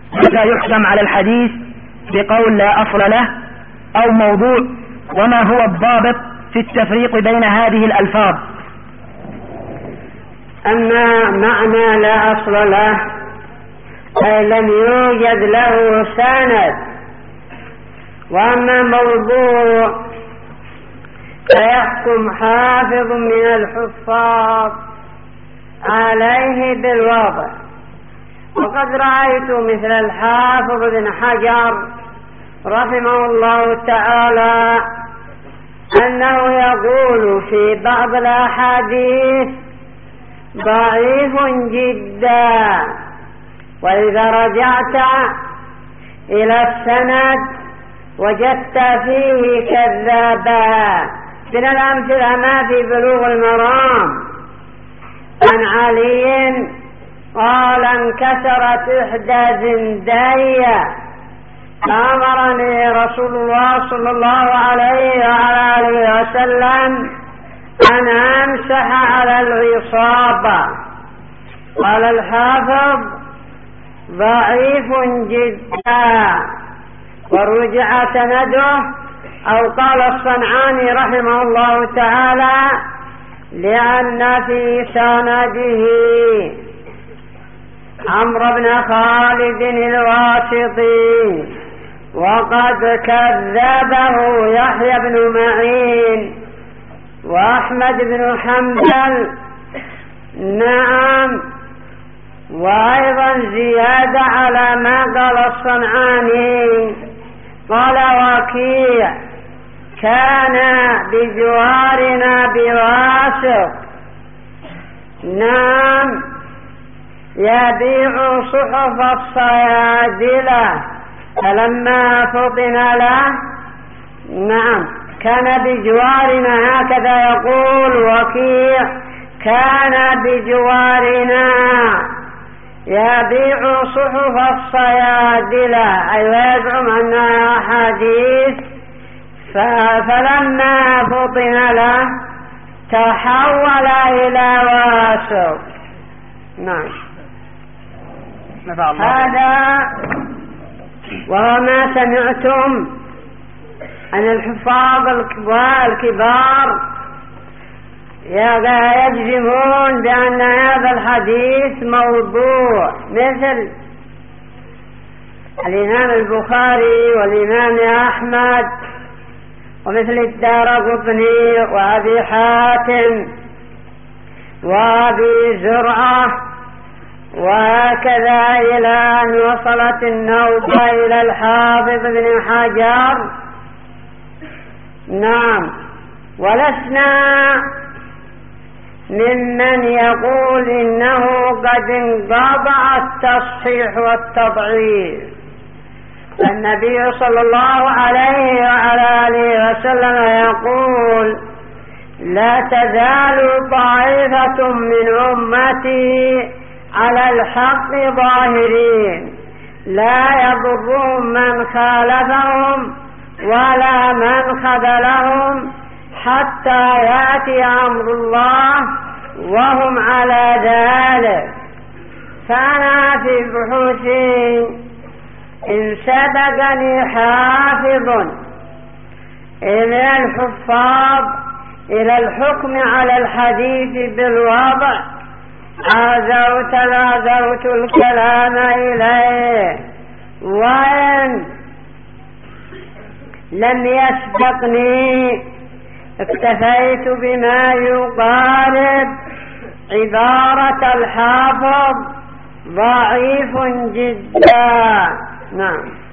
متى يحكم على الحديث بقول لا أصل له أو موضوع؟ وما هو الضابط في التفريق بين هذه الألفاظ؟ أما معنى لا أصل له أي لم يوجد له سند، وأما موضوع فيحكم حافظ من الحفاظ عليه بالوضع. وقد رأيت مثل الحافظ بن حجر رحمه الله تعالى أنه يقول في بعض الأحاديث ضعيف جدا، وإذا رجعت إلى السند وجدت فيه كذابا. من الأمثلة ما في بلوغ المرام عن علي قال انكسرت إحدى زندايا فأمرني رسول الله صلى الله عليه وعلى آله وسلم أن أمسح على العصابة. قال الحافظ ضعيف جدا ورجع سنده، أو قال الصنعاني رحمه الله تعالى لأن في سنده عمرو بن خالد الواسطي وقد كذبه يحيى بن معين وأحمد بن حنبل. نعم، وأيضا زيادة على ما قال الصنعاني. قال وكيع كان بجوارنا بواسط. نعم، يبيع صحف الصيادلة فلما فطن له. نعم، كان بجوارنا، هكذا يقول وكيع، كان بجوارنا يبيع صحف الصيادلة، أي ويزعم أنها أحاديث. فلما فطن له تحول إلى واسط. نعم، هذا وما سمعتم أن الحفاظ الكبار يجزمون بأن هذا الحديث موضوع، مثل الإمام البخاري والإمام أحمد ومثل الدارقطني وأبي حاتم وأبي زرعة، وهكذا إلى أن وصلت النوبة إلى الحافظ بن حجر. نعم، ولسنا ممن يقول إنه قد انقطع التصحيح والتضعيف. النبي صلى الله عليه وعلى آله وسلم يقول لا تزال طائفة من أمتي على الحق ظاهرين لا يضرهم من خالفهم ولا من خذلهم حتى يأتي أمر الله وهم على ذلك. فأنا في بحوثي إن سبقني حافظ إلى الحفاظ إلى الحكم على الحديث بالوضع لازوت الكلام إليه، وإن لم يسبقني اكتفيت بما يقارب عبارة الحافظ ضعيف جدا. نعم.